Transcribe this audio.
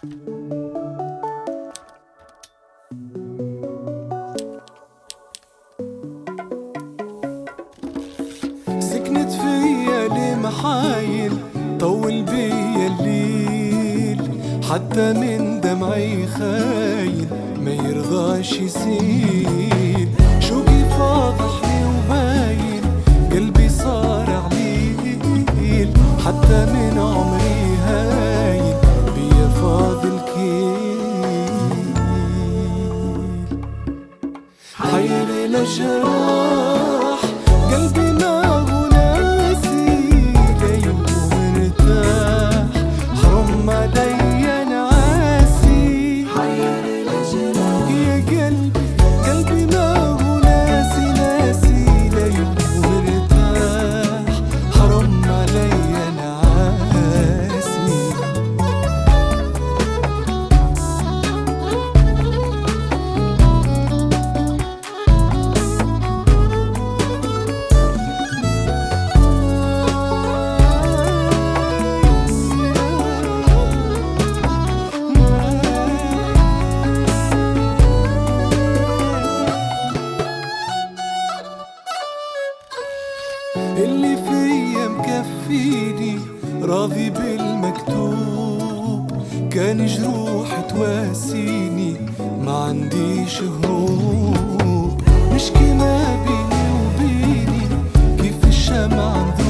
سكنت فيا لمحايل، طول بيا الليل، حتى من دمعي خايل ما يرضاش يسيل. شوقي فاضحني وباين، قلبي صار عليل، حتى من عمري هايل بيا فاضل كيل. حير الجراح قلبي ما هو ناسي، ليل ومرتاح حرم علي نعاسي. حير الجراح يا قلبي ما هو ناسي، ناسي ليل ومرتاح حرم علي نعاسي. اللي فيا مكفيني راضي بالمكتوب، كان جروح تواسيني ما عنديش هروب. نشكي ما بيني وبيني كيف الشمعة